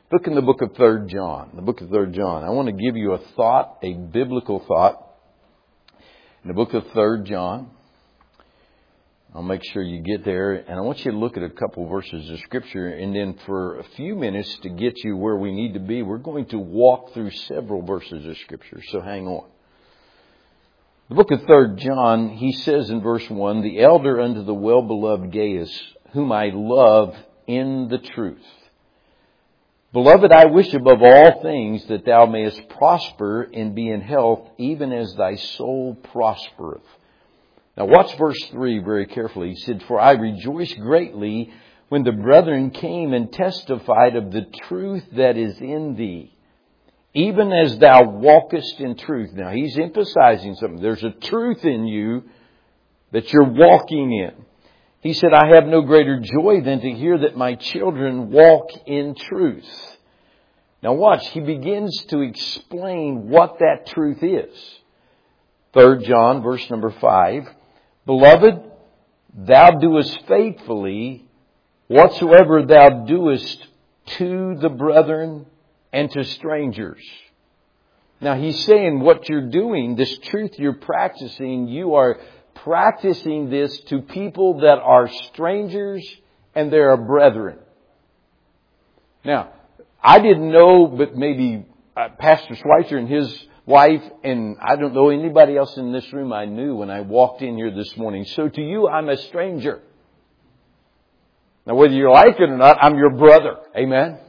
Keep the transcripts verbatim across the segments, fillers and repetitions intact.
Look in the book of Third John. The book of Third John. I want to give you a thought, a biblical thought. In the book of Third John. I'll make sure you get there. And I want you to look at a couple of verses of Scripture. And then for a few minutes to get you where we need to be, we're going to walk through several verses of Scripture. So hang on. The book of Third John, he says in verse one, "The elder unto the well-beloved Gaius, whom I love in the truth. Beloved, I wish above all things that thou mayest prosper and be in health, even as thy soul prospereth." Now watch verse three very carefully. He said, "For I rejoiced greatly when the brethren came and testified of the truth that is in thee, even as thou walkest in truth." Now he's emphasizing something. There's a truth in you that you're walking in. He said, "I have no greater joy than to hear that my children walk in truth." Now watch, he begins to explain what that truth is. Third John, verse number five. "Beloved, thou doest faithfully whatsoever thou doest to the brethren and to strangers." Now he's saying what you're doing, this truth you're practicing, you are practicing this to people that are strangers and they are brethren. Now, I didn't know, but maybe uh, Pastor Schweitzer and his wife, and I don't know anybody else in this room I knew when I walked in here this morning. So to you, I'm a stranger. Now, whether you like it or not, I'm your brother. Amen?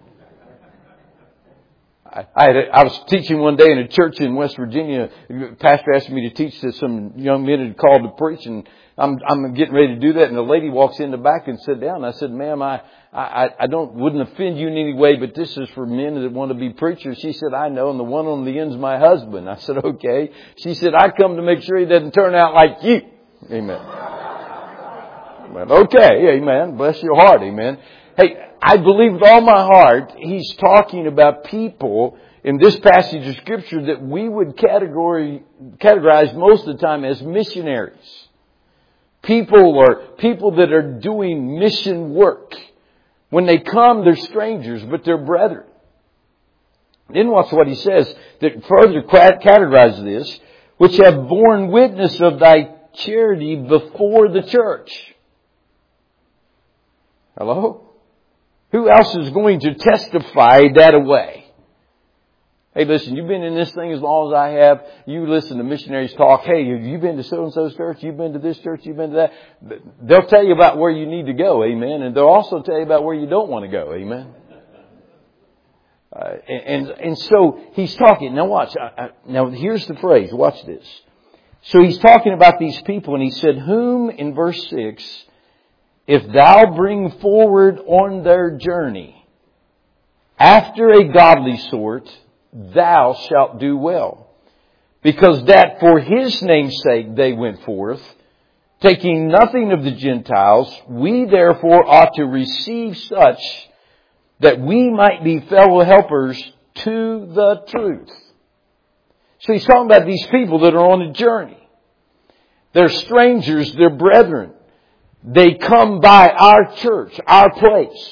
I, had a, I was teaching one day in a church in West Virginia. The pastor asked me to teach to some young men who had called to preach, and I'm, I'm getting ready to do that. And the lady walks in the back and sat down. I said, "Ma'am, I, I, I don't wouldn't offend you in any way, but this is for men that want to be preachers." She said, "I know, and the one on the end's my husband." I said, "Okay." She said, "I come to make sure he doesn't turn out like you." Amen. Well, okay, amen. Bless your heart, amen. Hey, I believe with all my heart, he's talking about people in this passage of Scripture that we would categorize, categorize most of the time as missionaries. People or people that are doing mission work. When they come, they're strangers, but they're brethren. Then watch what he says that further categorizes this, "which have borne witness of thy charity before the church." Hello? Who else is going to testify that away? Hey, listen, you've been in this thing as long as I have. You listen to missionaries talk. Hey, have you been to so-and-so's church? You've been to this church? You've been to that? They'll tell you about where you need to go. Amen. And they'll also tell you about where you don't want to go. Amen. Uh, and, and, and so he's talking. Now watch. I, I, now here's the phrase. Watch this. So he's talking about these people, and he said, "Whom," in verse six, "if thou bring forward on their journey after a godly sort, thou shalt do well. Because that for his name's sake they went forth, taking nothing of the Gentiles, we therefore ought to receive such that we might be fellow helpers to the truth." So he's talking about these people that are on a journey. They're strangers, they're brethren. They come by our church, our place.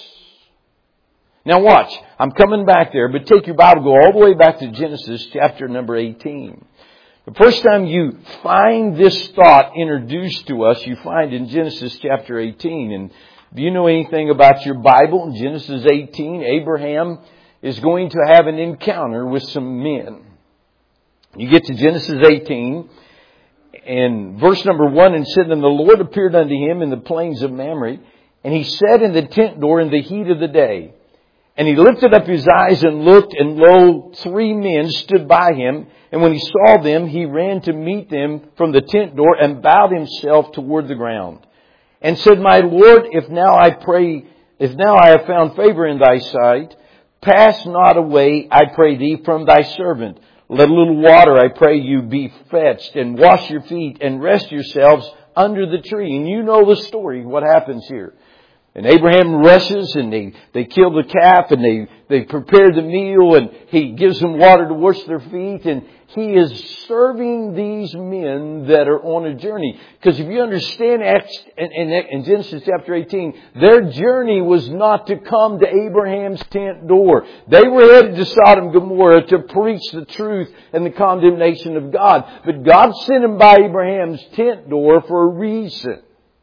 Now watch, I'm coming back there, but take your Bible, go all the way back to Genesis chapter number eighteen. The first time you find this thought introduced to us, you find in Genesis chapter eighteen. And if you know anything about your Bible, in Genesis eighteen, Abraham is going to have an encounter with some men. You get to Genesis eighteen, and verse number one, "And said, and the Lord appeared unto him in the plains of Mamre, and he sat in the tent door in the heat of the day. And he lifted up his eyes and looked, and lo, three men stood by him. And when he saw them, he ran to meet them from the tent door and bowed himself toward the ground. And said, My Lord, if now I pray, if now I have found favor in thy sight, pass not away, I pray thee, from thy servant. Let a little water, I pray you, be fetched, and wash your feet, and rest yourselves under the tree." And you know the story, what happens here. And Abraham rushes and they, they kill the calf and they, they prepare the meal and he gives them water to wash their feet, and he is serving these men that are on a journey. Because if you understand Acts in, in, in Genesis chapter eighteen, their journey was not to come to Abraham's tent door. They were headed to Sodom and Gomorrah to preach the truth and the condemnation of God. But God sent them by Abraham's tent door for a reason.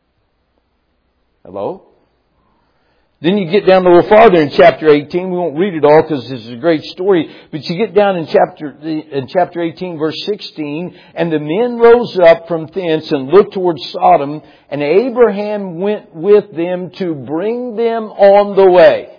Hello? Then you get down a little farther in chapter eighteen. We won't read it all because this is a great story. But you get down in chapter in chapter eighteen, verse sixteen. And the men rose up from thence and looked towards Sodom. And Abraham went with them to bring them on the way.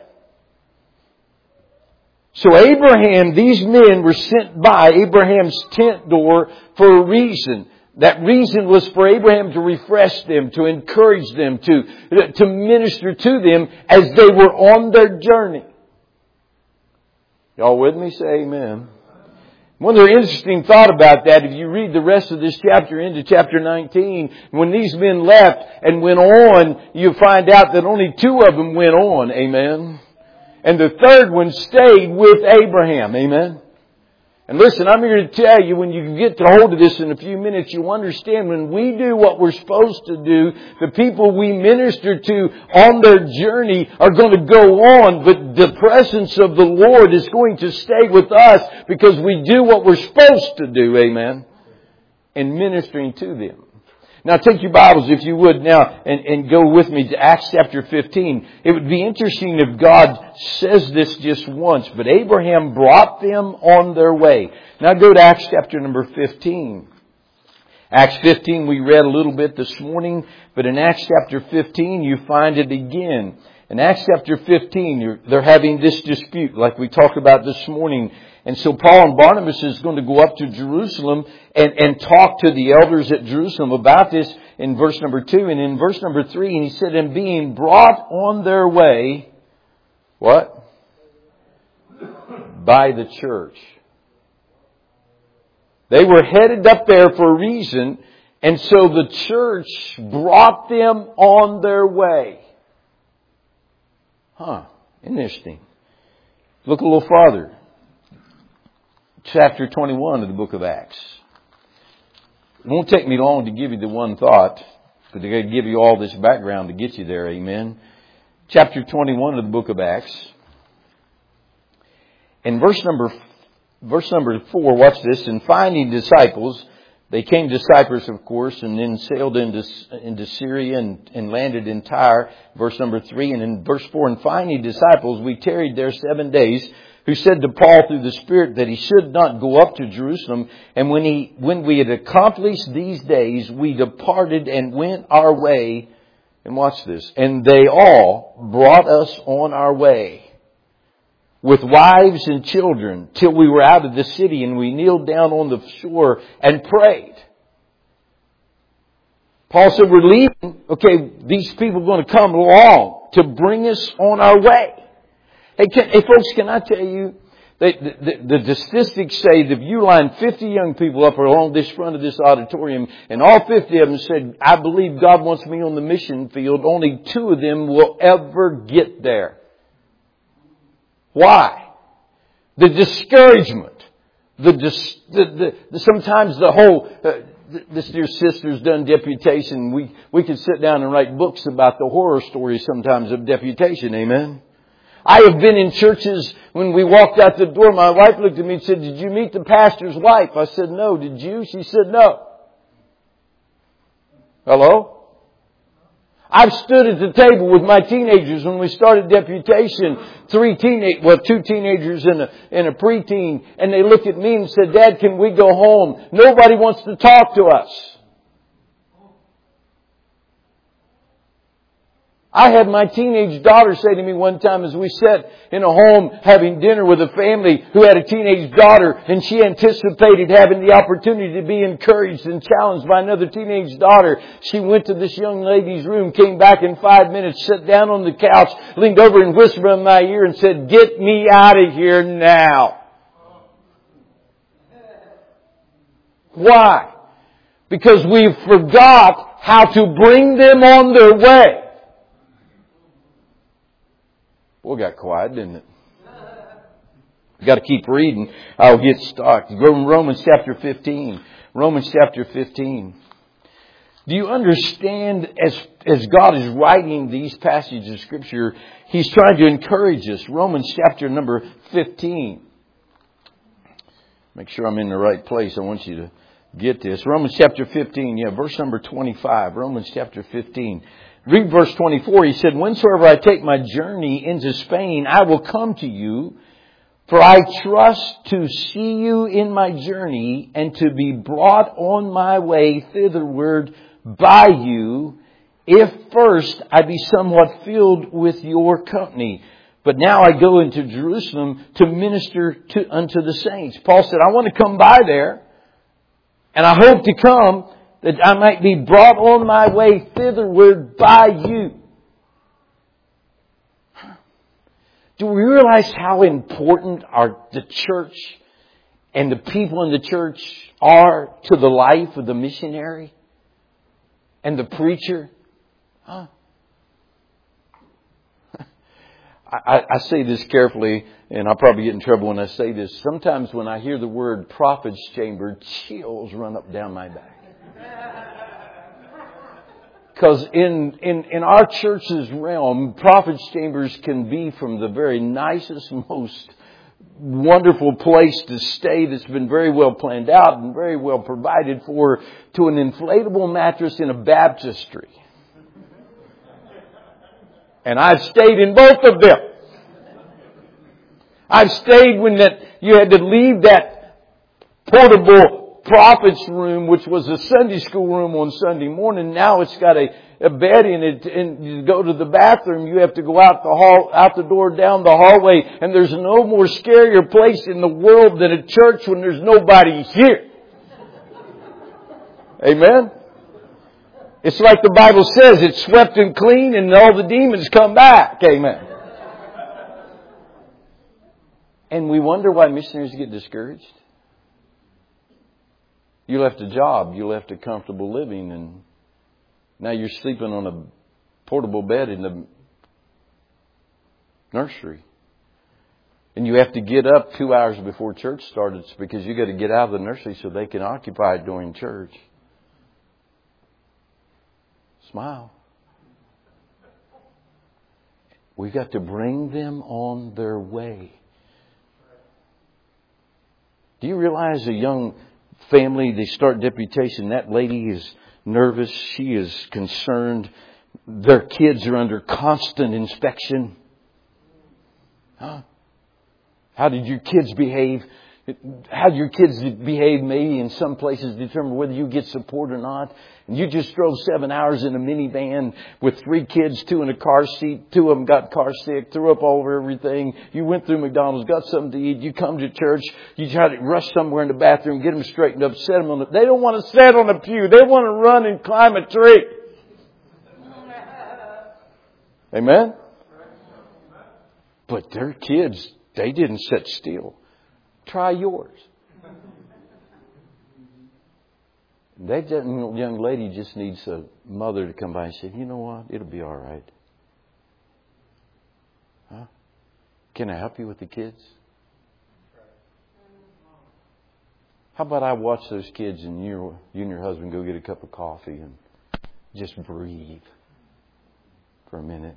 So Abraham, these men were sent by Abraham's tent door for a reason. That reason was for Abraham to refresh them, to encourage them, to, to minister to them as they were on their journey. Y'all with me? Say amen. One other interesting thought about that, if you read the rest of this chapter into chapter nineteen, when these men left and went on, you find out that only two of them went on. Amen. And the third one stayed with Abraham. Amen. And listen, I'm here to tell you, when you get to hold of this in a few minutes, you'll understand when we do what we're supposed to do, the people we minister to on their journey are going to go on, but the presence of the Lord is going to stay with us because we do what we're supposed to do, amen, in ministering to them. Now take your Bibles, if you would, now, and, and go with me to Acts chapter fifteen. It would be interesting if God says this just once, but Abraham brought them on their way. Now go to Acts chapter number fifteen. Acts fifteen we read a little bit this morning, but in Acts chapter fifteen you find it again. In Acts chapter fifteen, you're, they're having this dispute like we talked about this morning. And so Paul and Barnabas is going to go up to Jerusalem and, and talk to the elders at Jerusalem about this in verse number two. And in verse number three, and he said, and being brought on their way, what? By the church. They were headed up there for a reason, and so the church brought them on their way. Huh, interesting. Look a little farther. Chapter twenty-one of the book of Acts. It won't take me long to give you the one thought, because I got to give you all this background to get you there, amen. Chapter twenty-one of the book of Acts. In verse number, verse number four, watch this. And finding disciples, they came to Cyprus, of course, and then sailed into, into Syria and, and landed in Tyre. Verse number three. And in verse four, and finding disciples, we tarried there seven days, who said to Paul through the Spirit that he should not go up to Jerusalem. And when he, when we had accomplished these days, we departed and went our way. And watch this. And they all brought us on our way with wives and children till we were out of the city, and we kneeled down on the shore and prayed. Paul said, we're leaving. Okay, these people are going to come along to bring us on our way. Hey, can, hey folks, can I tell you, they, the, the, the statistics say that if you line fifty young people up along this front of this auditorium, and all fifty of them said, I believe God wants me on the mission field, only two of them will ever get there. Why? The discouragement. The, dis, the, the, the sometimes the whole, uh, this dear sister's done deputation. We, we could sit down and write books about the horror stories sometimes of deputation. Amen. I have been in churches when we walked out the door. My wife looked at me and said, did you meet the pastor's wife? I said, no. Did you? She said, no. Hello? I've stood at the table with my teenagers when we started deputation. Three teenage, well, two teenagers and a, and a preteen. And they looked at me and said, Dad, can we go home? Nobody wants to talk to us. I had my teenage daughter say to me one time as we sat in a home having dinner with a family who had a teenage daughter, and she anticipated having the opportunity to be encouraged and challenged by another teenage daughter. She went to this young lady's room, came back in five minutes, sat down on the couch, leaned over and whispered in my ear and said, get me out of here now. Why? Because we forgot how to bring them on their way. Boy, got quiet, didn't it? Got to keep reading. I'll get stuck. Romans chapter fifteen. Romans chapter fifteen. Do you understand, as as God is writing these passages of Scripture, He's trying to encourage us. Romans chapter number fifteen. Make sure I'm in the right place. I want you to get this. Romans chapter fifteen, yeah, verse number twenty-five. Romans chapter fifteen. Read verse twenty-four. He said, whensoever I take my journey into Spain, I will come to you. For I trust to see you in my journey and to be brought on my way thitherward by you, if first I be somewhat filled with your company. But now I go into Jerusalem to minister to unto the saints. Paul said, I want to come by there, and I hope to come that I might be brought on my way thitherward by you. Do we realize how important our the church and the people in the church are to the life of the missionary and the preacher? Huh? I, I say this carefully, and I'll probably get in trouble when I say this. Sometimes when I hear the word prophet's chamber, chills run up down my back. Because in, in, in our church's realm, prophet's chambers can be from the very nicest, most wonderful place to stay that's been very well planned out and very well provided for, to an inflatable mattress in a baptistry. And I've stayed in both of them. I've stayed when that you had to leave that portable prophet's room, which was a Sunday school room on Sunday morning. Now it's got a, a bed in it, and you go to the bathroom, you have to go out the hall, out the door, down the hallway, and there's no more scarier place in the world than a church when there's nobody here. Amen? It's like the Bible says, it's swept and clean and all the demons come back. Amen. And we wonder why missionaries get discouraged. You left a job, you left a comfortable living, and now you're sleeping on a portable bed in the nursery. And you have to get up two hours before church starts because you got to get out of the nursery so they can occupy it during church. Smile. We've got to bring them on their way. Do you realize a young family, they start deputation, that lady is nervous, she is concerned, their kids are under constant inspection. Huh? How did your kids behave? How your kids behave maybe in some places determine whether you get support or not. And you just drove seven hours in a minivan with three kids, two in a car seat. Two of them got car sick, threw up all over everything. You went through McDonald's, got something to eat. You come to church. You try to rush somewhere in the bathroom, get them straightened up, set them on the... They don't want to sit on a pew. They want to run and climb a tree. Amen? But their kids, they didn't sit still. Try yours. That young lady just needs a mother to come by and say, you know what? It'll be all right. Huh? Can I help you with the kids? How about I watch those kids and you, you and your husband go get a cup of coffee and just breathe for a minute?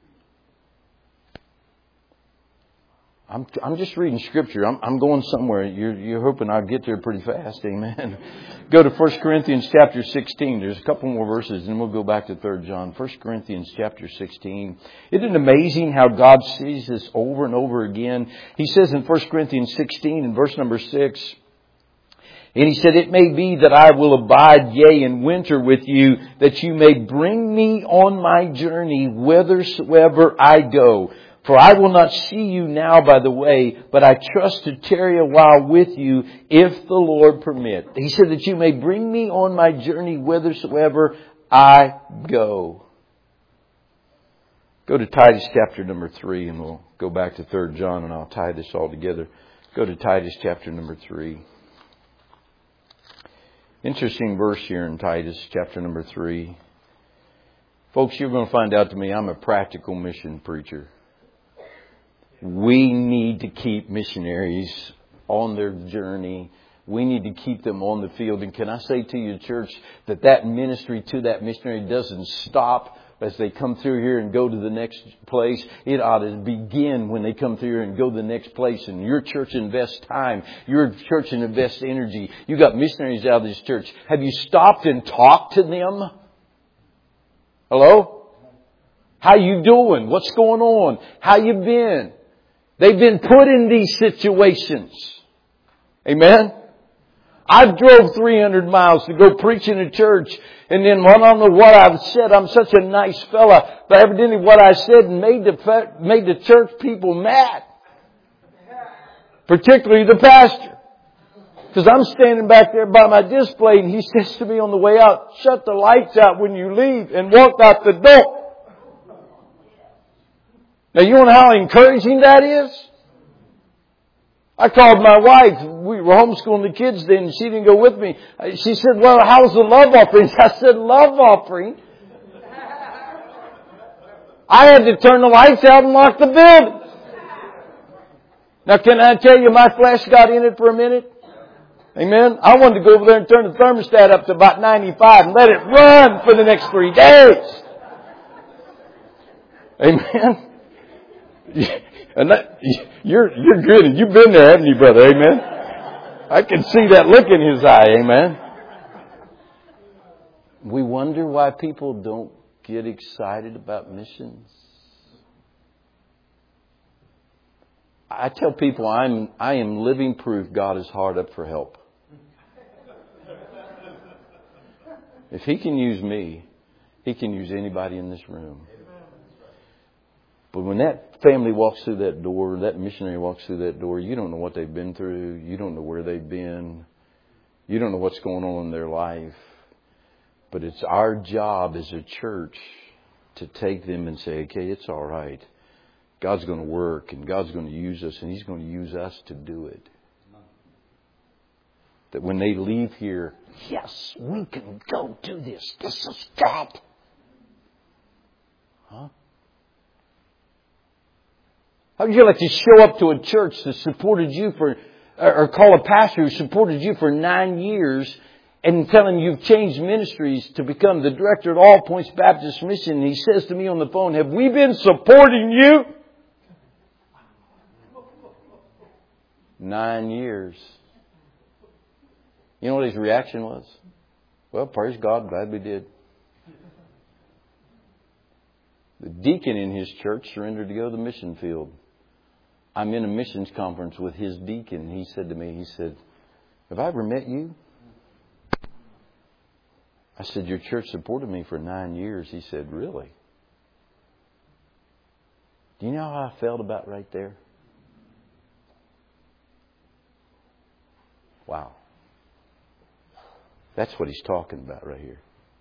I'm I'm just reading Scripture. I'm I'm going somewhere. You're you're hoping I'll get there pretty fast. Amen. Go to First Corinthians chapter sixteen. There's a couple more verses, and we'll go back to Third John. First Corinthians chapter sixteen. Isn't it amazing how God sees this over and over again? He says in First Corinthians sixteen, in verse number six, and he said, "It may be that I will abide, yea, in winter with you, that you may bring me on my journey whithersoever I go. For I will not see you now by the way, but I trust to tarry a while with you, if the Lord permit." He said that you may bring me on my journey whithersoever I go. Go to Titus chapter number three, and we'll go back to Third John, and I'll tie this all together. Go to Titus chapter number three. Interesting verse here in Titus chapter number three. Folks, you're going to find out to me I'm a practical mission preacher. We need to keep missionaries on their journey. We need to keep them on the field. And can I say to you, church, that that ministry to that missionary doesn't stop as they come through here and go to the next place. It ought to begin when they come through here and go to the next place. And your church invests time. Your church invests energy. You got missionaries out of this church. Have you stopped and talked to them? Hello? How you doing? What's going on? How you been? They've been put in these situations. Amen? I drove three hundred miles to go preach in a church, and then I don't know what I've said. I'm such a nice fella, but evidently what I said made the made the church people mad, particularly the pastor, because I'm standing back there by my display, and he says to me on the way out, "Shut the lights out when you leave," and walked out the door. Now you know how encouraging that is? I called my wife. We were homeschooling the kids then, and she didn't go with me. She said, "Well, how's the love offering?" I said, "Love offering? I had to turn the lights out and lock the building." Now, can I tell you, my flesh got in it for a minute? Amen? I wanted to go over there and turn the thermostat up to about ninety-five and let it run for the next three days. Amen? And that, you're, you're good, and you've been there, haven't you, brother? Amen? I can see that look in his eye. Amen? We wonder why people don't get excited about missions. I tell people I'm, I am living proof God is hard up for help. If He can use me, He can use anybody in this room. But when that family walks through that door, that missionary walks through that door, you don't know what they've been through. You don't know where they've been. You don't know what's going on in their life. But it's our job as a church to take them and say, okay, it's all right. God's going to work, and God's going to use us, and He's going to use us to do it. That when they leave here, yes, we can go do this. This is God. Huh? How would you like to show up to a church that supported you for, or call a pastor who supported you for nine years and tell him you've changed ministries to become the director at All Points Baptist Mission? And he says to me on the phone, "Have we been supporting you?" Nine years. You know what his reaction was? "Well, praise God, glad we did." The deacon in his church surrendered to go to the mission field. I'm in a missions conference with his deacon. He said to me, he said, "Have I ever met you?" I said, "Your church supported me for nine years. He said, "Really?" Do you know how I felt about right there? Wow. That's what he's talking about right here.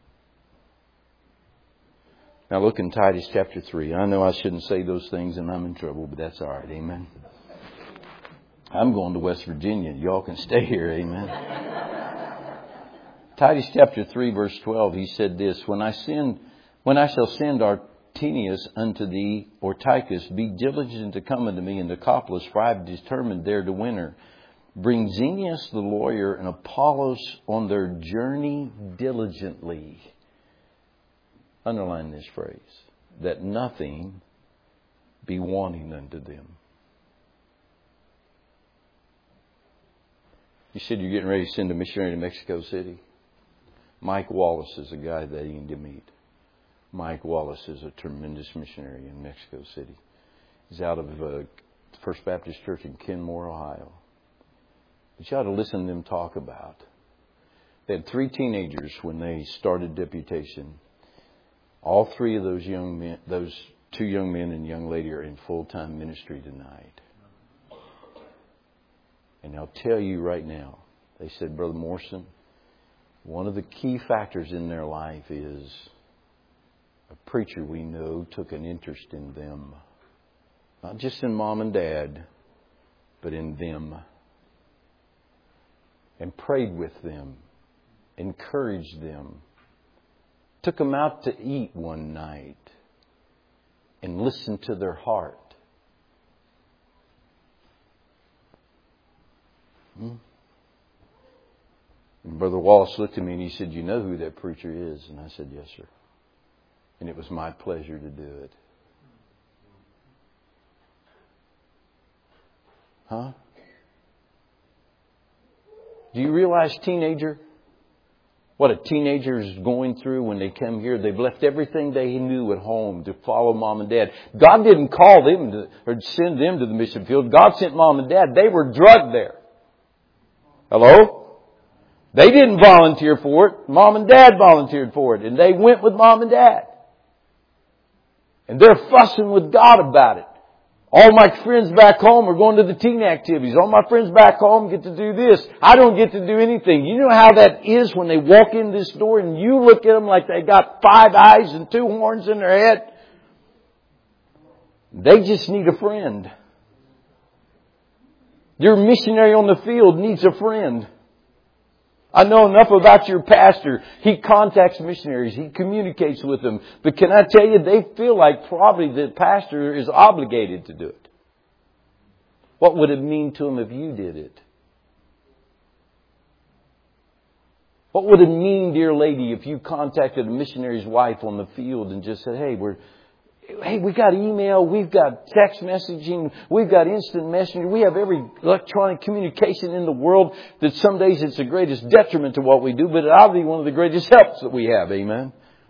Now look in Titus chapter three. I know I shouldn't say those things and I'm in trouble, but that's all right. Amen. I'm going to West Virginia. Y'all can stay here. Amen. Titus chapter three verse twelve, he said this, When I send, when I shall send Artenius unto thee, or Tychus, be diligent to come unto me in Nicopolis, for I have determined there to winter. Bring Xenius the lawyer and Apollos on their journey diligently. Underline this phrase, that nothing be wanting unto them. You said you're getting ready to send a missionary to Mexico City. Mike Wallace is a guy that you need to meet. Mike Wallace is a tremendous missionary in Mexico City. He's out of uh, First Baptist Church in Kenmore, Ohio. But you ought to listen to them talk about. They had three teenagers when they started deputation. All three of those young men, those two young men and young lady are in full-time ministry tonight. And I'll tell you right now, they said, Brother Morrison, one of the key factors in their life is a preacher we know took an interest in them. Not just in mom and dad, but in them. And prayed with them, encouraged them. Took them out to eat one night and listened to their heart. Hmm? And Brother Wallace looked at me and he said, you know who that preacher is? And I said, yes, sir. And it was my pleasure to do it. Huh? Do you realize, teenager, what a teenager is going through when they come here? They've left everything they knew at home to follow mom and dad. God didn't call them to, or send them to the mission field. God sent mom and dad. They were drugged there. Hello? They didn't volunteer for it. Mom and dad volunteered for it. And they went with mom and dad. And they're fussing with God about it. All my friends back home are going to the teen activities. All my friends back home get to do this. I don't get to do anything. You know how that is when they walk in this door and you look at them like they got five eyes and two horns in their head? They just need a friend. Your missionary on the field needs a friend. I know enough about your pastor. He contacts missionaries. He communicates with them. But can I tell you, they feel like probably the pastor is obligated to do it. What would it mean to them if you did it? What would it mean, dear lady, if you contacted a missionary's wife on the field and just said, hey, we're... Hey, we got email, we've got text messaging, we've got instant messenger, we have every electronic communication in the world that some days it's the greatest detriment to what we do, but it ought to be one of the greatest helps that we have. Amen.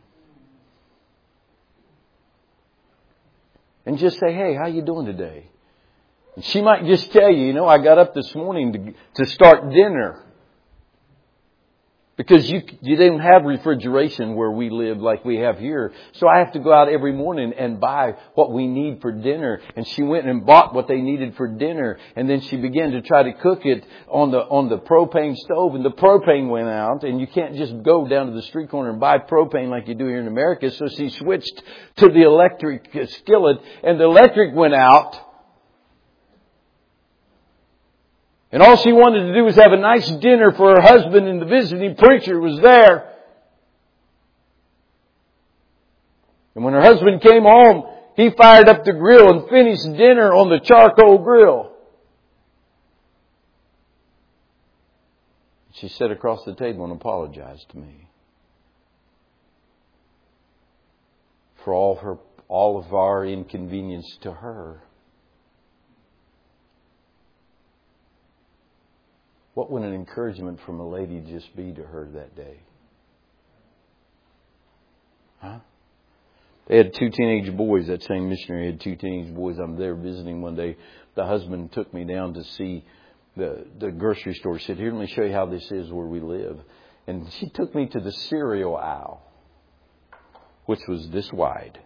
And just say, hey, how you doing today? And she might just tell you, you know, I got up this morning to, to start dinner. Because you, you didn't have refrigeration where we live like we have here. So I have to go out every morning and buy what we need for dinner. And she went and bought what they needed for dinner. And then she began to try to cook it on the, on the propane stove. And the propane went out. And you can't just go down to the street corner and buy propane like you do here in America. So she switched to the electric skillet. And the electric went out. And all she wanted to do was have a nice dinner for her husband, and the visiting preacher was there. And when her husband came home, he fired up the grill and finished dinner on the charcoal grill. She sat across the table and apologized to me for all her, all of our inconvenience to her. What would an encouragement from a lady just be to her that day? Huh? They had two teenage boys. That same missionary had two teenage boys. I'm there visiting one day. The husband took me down to see the, the grocery store. He said, here, let me show you how this is where we live. And she took me to the cereal aisle, which was this wide.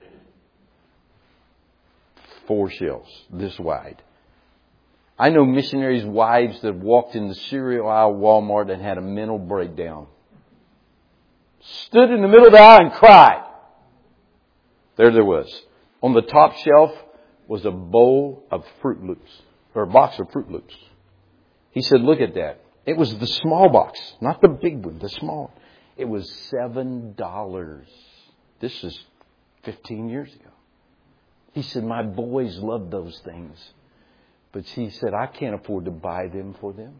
Four shelves, this wide. I know missionaries' wives that walked in the cereal aisle of Walmart and had a mental breakdown. Stood in the middle of the aisle and cried. There there was. On the top shelf was a bowl of Fruit Loops, or a box of Fruit Loops. He said, look at that. It was the small box, not the big one, the small. It was seven dollars. This is fifteen years ago. He said, my boys love those things. But he said, I can't afford to buy them for them.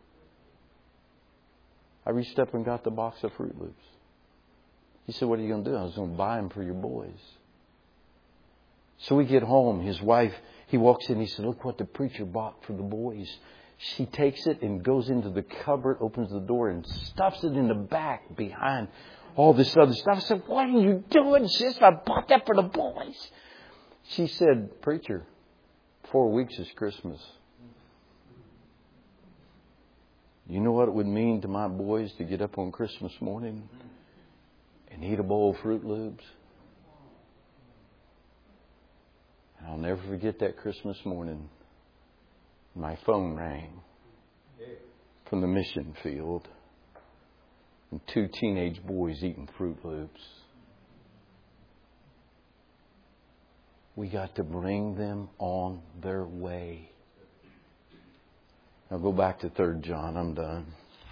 I reached up and got the box of Fruit Loops. He said, what are you going to do? I was going to buy them for your boys. So we get home. His wife, he walks in. He said, look what the preacher bought for the boys. She takes it and goes into the cupboard, opens the door and stuffs it in the back behind all this other stuff. I said, what are you doing, sis? I bought that for the boys. She said, preacher, Four weeks is Christmas. You know what it would mean to my boys to get up on Christmas morning and eat a bowl of Fruit Loops? And I'll never forget that Christmas morning. My phone rang from the mission field. And two teenage boys eating Fruit Loops. We got to bring them on their way. Now go back to Third John. I'm done.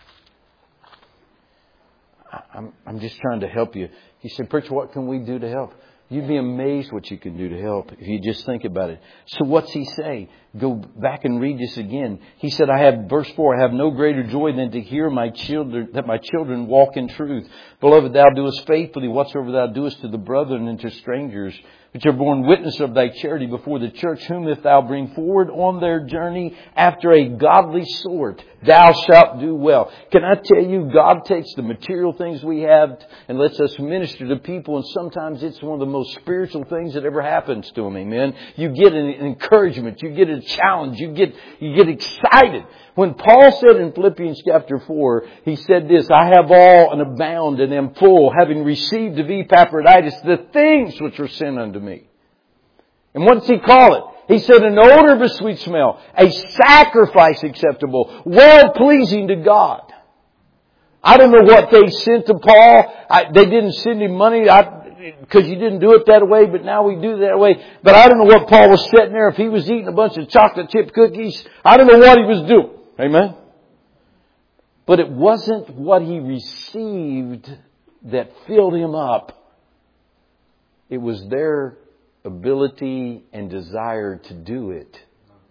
I'm, I'm just trying to help you. He said, preacher, what can we do to help? You'd be amazed what you can do to help if you just think about it. So what's he say? Go back and read this again. He said, I have, verse four, I have no greater joy than to hear my children, that my children walk in truth. Beloved, thou doest faithfully whatsoever thou doest to the brethren and to strangers, which are borne witness of thy charity before the church, whom if thou bring forward on their journey after a godly sort, thou shalt do well. Can I tell you, God takes the material things we have and lets us minister to people, and sometimes it's one of the most spiritual things that ever happens to them. Amen. You get an encouragement, you get a challenge, you get you get excited. When Paul said in Philippians chapter four, he said this, I have all and abound and am full, having received of Epaphroditus the things which were sent unto me. And what does he call it? He said, an odor of a sweet smell, a sacrifice acceptable, well-pleasing to God. I don't know what they sent to Paul. I, they didn't send him money because you didn't do it that way, but now we do it that way. But I don't know what Paul was sitting there. If he was eating a bunch of chocolate chip cookies, I don't know what he was doing. Amen? But it wasn't what he received that filled him up. It was their ability and desire to do it.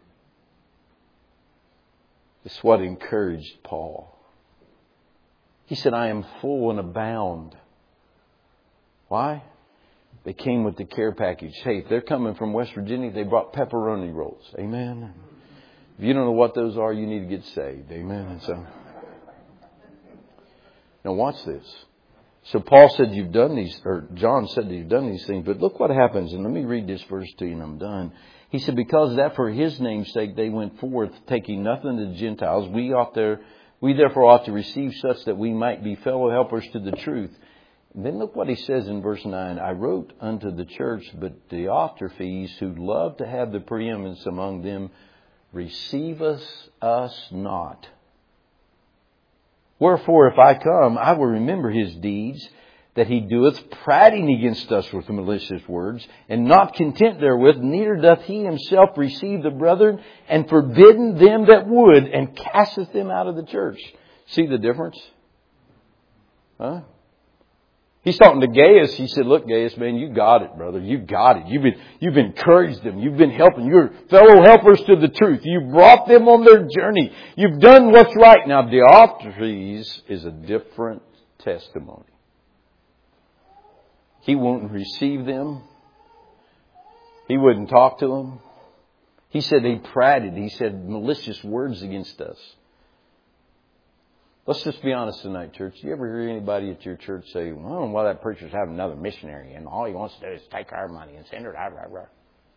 It's what encouraged Paul. He said, I am full and abound. Why? They came with the care package. Hey, if they're coming from West Virginia, they brought pepperoni rolls. Amen. If you don't know what those are, you need to get saved. Amen. And so, now watch this. So Paul said you've done these, or John said that you've done these things, but look what happens. And let me read this verse to you and I'm done. He said, because that for his name's sake they went forth, taking nothing to the Gentiles, we ought there, we therefore ought to receive such that we might be fellow helpers to the truth. And then look what he says in verse nine. I wrote unto the church, but Diotrephes, who loved to have the preeminence among them, receiveth us not. Wherefore, if I come, I will remember his deeds, that he doeth, prating against us with malicious words, and not content therewith, neither doth he himself receive the brethren, and forbidden them that would, and casteth them out of the church. See the difference? Huh? He's talking to Gaius. He said, look, Gaius, man, you got it, brother. You got it. You've been, you've encouraged them. You've been helping. You're fellow helpers to the truth. You brought them on their journey. You've done what's right. Now, Diotrephes is a different testimony. He won't receive them. He wouldn't talk to them. He said he prated. He said malicious words against us. Let's just be honest tonight, church. Do you ever hear anybody at your church say, well, I don't know why that preacher's having another missionary and all he wants to do is take our money and send it out. Rah, rah.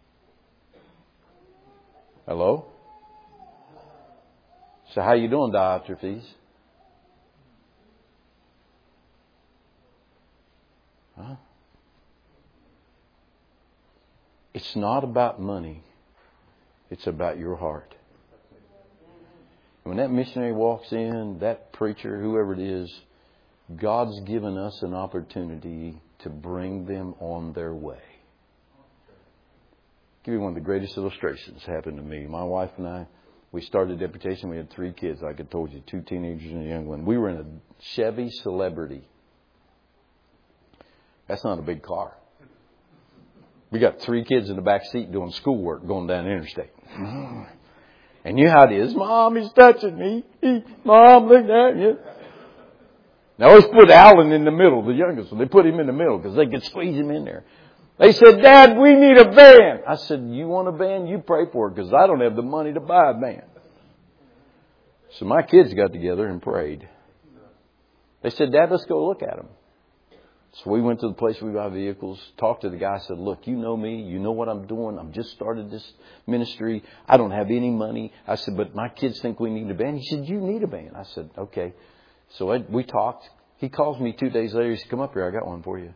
Hello? So how you doing, Diotrephes? Huh? It's not about money. It's about your heart. When that missionary walks in, that preacher, whoever it is, God's given us an opportunity to bring them on their way. I'll give you one of the greatest illustrations happened to me. My wife and I, we started Deputation. We had three kids, like I told you, two teenagers and a young one. We were in a Chevy Celebrity. That's not a big car. We got three kids in the back seat doing schoolwork going down the interstate. And you know how it is. Mom, he's touching me. Mom, look at you. They always put Alan in the middle, the youngest one. They put him in the middle because they could squeeze him in there. They said, Dad, we need a van. I said, you want a van? You pray for it because I don't have the money to buy a van. So my kids got together and prayed. They said, Dad, let's go look at them. So we went to the place we buy vehicles, talked to the guy, said, look, you know me. You know what I'm doing. I've just started this ministry. I don't have any money. I said, but my kids think we need a van. He said, you need a van. I said, okay. So I, we talked. He calls me two days later. He said, come up here. I got one for you.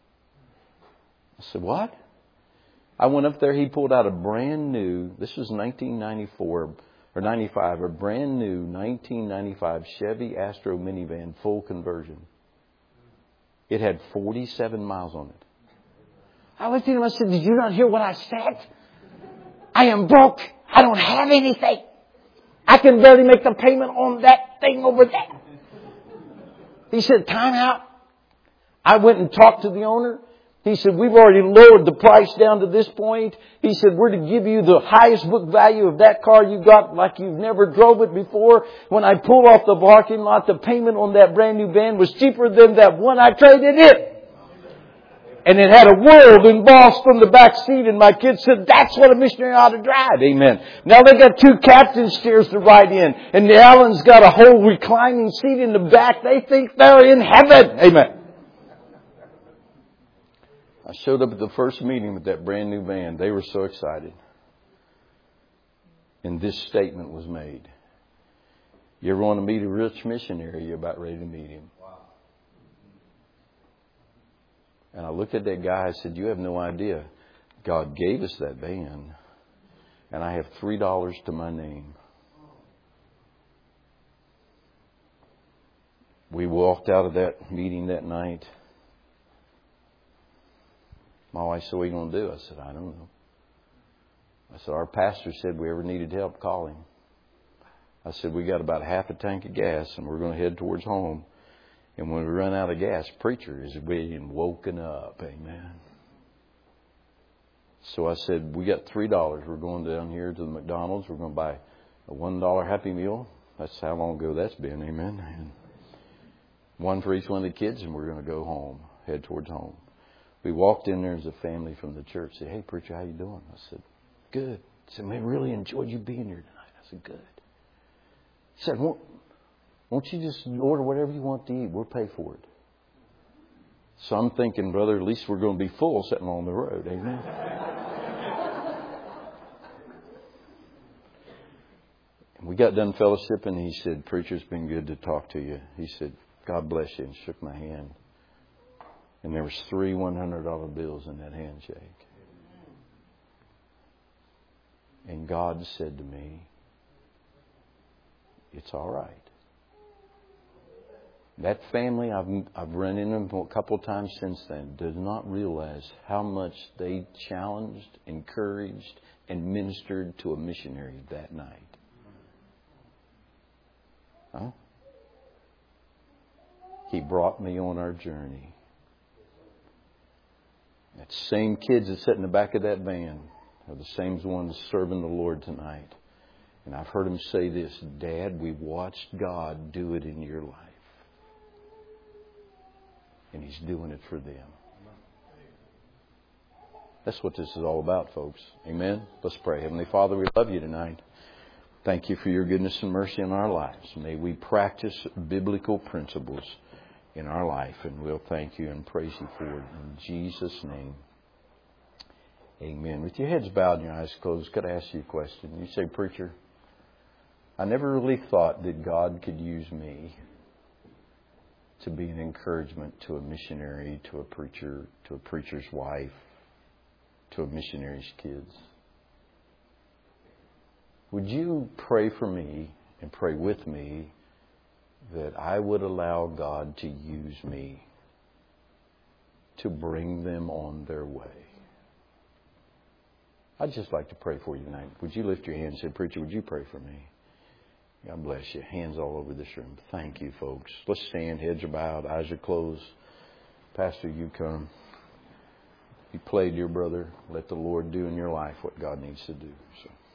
I said, what? I went up there. He pulled out a brand new, this was nineteen ninety-four or ninety-five, a brand new nineteen ninety-five Chevy Astro minivan, full conversion. It had forty-seven miles on it. I looked at him and I said, did you not hear what I said? I am broke. I don't have anything. I can barely make the payment on that thing over there. He said, time out. I went and talked to the owner. He said, we've already lowered the price down to this point. He said, we're to give you the highest book value of that car you got like you've never drove it before. When I pulled off the parking lot, the payment on that brand new van was cheaper than that one I traded in. And it had a world embossed from the back seat, and my kids said, that's what a missionary ought to drive. Amen. Now they got two captain's chairs to ride in, and the Allen's got a whole reclining seat in the back. They think they're in heaven. Amen. I showed up at the first meeting with that brand new van. They were so excited. And this statement was made. You ever want to meet a rich missionary, you're about ready to meet him. And I looked at that guy, I said, you have no idea. God gave us that van. And I have three dollars to my name. We walked out of that meeting that night. My wife said, what are you going to do? I said, I don't know. I said, our pastor said we ever needed help, call him. I said, we got about half a tank of gas and we're going to head towards home. And when we run out of gas, preacher is being woken up. Amen. So I said, we got three dollars. We're going down here to the McDonald's. We're going to buy a one dollar Happy Meal. That's how long ago that's been. Amen. And one for each one of the kids, and we're going to go home, head towards home. We walked in there as a family from the church. Said, hey, preacher, how you doing? I said, good. He said, man, really enjoyed you being here tonight. I said, good. He said, won't, won't you just order whatever you want to eat? We'll pay for it. So I'm thinking, brother, at least we're going to be full sitting on the road. Amen. And we got done fellowship, and he said, preacher, it's been good to talk to you. He said, God bless you, and shook my hand. And there was three one hundred dollar bills in that handshake. And God said to me, it's all right. That family, I've I've run into them a couple of times since then, does not realize how much they challenged, encouraged, and ministered to a missionary that night. Huh? He brought me on our journey. That same kids that sit in the back of that van are the same ones serving the Lord tonight. And I've heard them say this, Dad, we watched God do it in your life. And He's doing it for them. That's what this is all about, folks. Amen? Let's pray. Heavenly Father, we love you tonight. Thank you for your goodness and mercy in our lives. May we practice biblical principles in our life, and we'll thank you and praise you for it. In Jesus' name, amen. With your heads bowed and your eyes closed, could I ask you a question? You say, preacher, I never really thought that God could use me to be an encouragement to a missionary, to a preacher, to a preacher's wife, to a missionary's kids. Would you pray for me and pray with me that I would allow God to use me to bring them on their way? I'd just like to pray for you tonight. Would you lift your hand and say, preacher, would you pray for me? God bless you. Hands all over this room. Thank you, folks. Let's stand. Heads are bowed. Eyes are closed. Pastor, you come. You played your brother. Let the Lord do in your life what God needs to do. So.